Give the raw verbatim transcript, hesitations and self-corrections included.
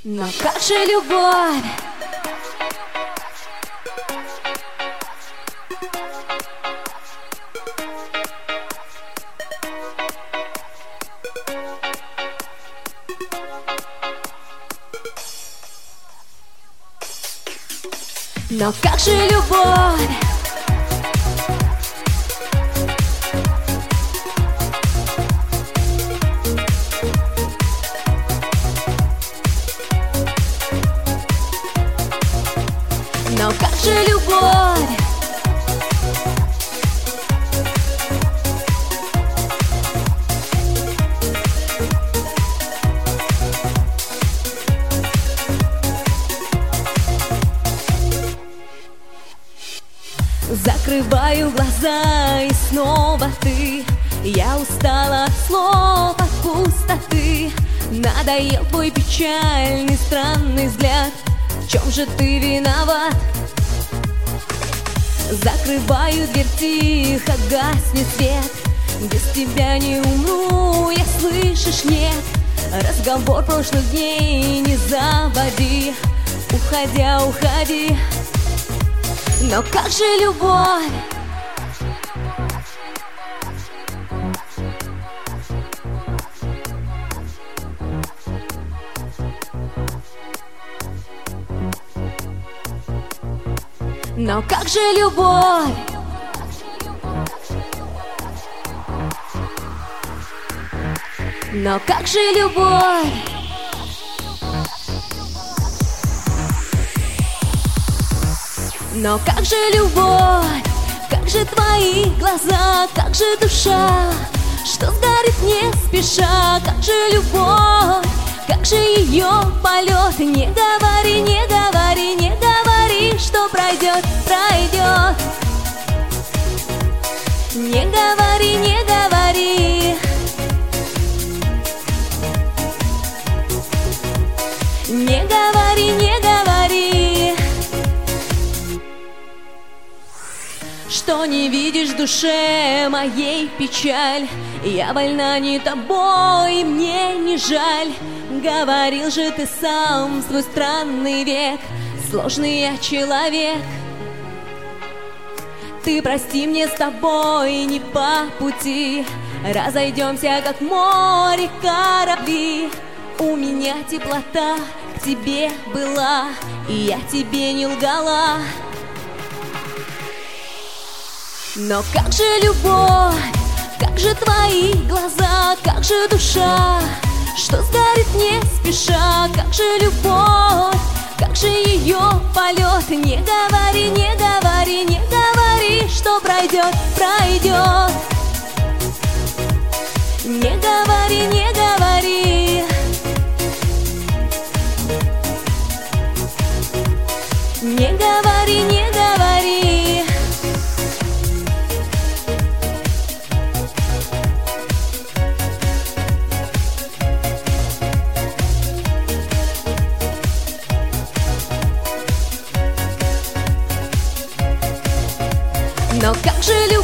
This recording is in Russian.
Но как же любовь? Но как же любовь? Но как же любовь? Закрываю глаза, и снова ты. Я устала от слов, от пустоты. Надоел твой печальный, странный взгляд. В чем же ты виноват? Закрываю дверь тихо, гаснет свет. Без тебя не умру, я, слышишь, нет. Разговор прошлых дней не заводи. Уходя, уходи. Но как же любовь? Но как же любовь? Но как же любовь? Но как же любовь? Как же твои глаза? Как же душа? Что сгорит не спеша? Как же любовь? Как же ее полет? Не говори, не говори, не говори, что пройдет, пройдет. Не говори, не говори. Не говори, не говори. Что не видишь в душе моей печаль? Я больна не тобой, мне не жаль. Говорил же ты сам в свой странный век, сложный я человек. Ты прости, мне с тобой не по пути. Разойдемся, как море корабли. У меня теплота к тебе была, и я тебе не лгала. Но как же любовь? Как же твои глаза? Как же душа? Что сгорит не спеша? Как же любовь? Как же ее полет? Не говори, не говори, не говори, что пройдет, пройдет. Не говори, не говори. Не говори, не говори. Но как же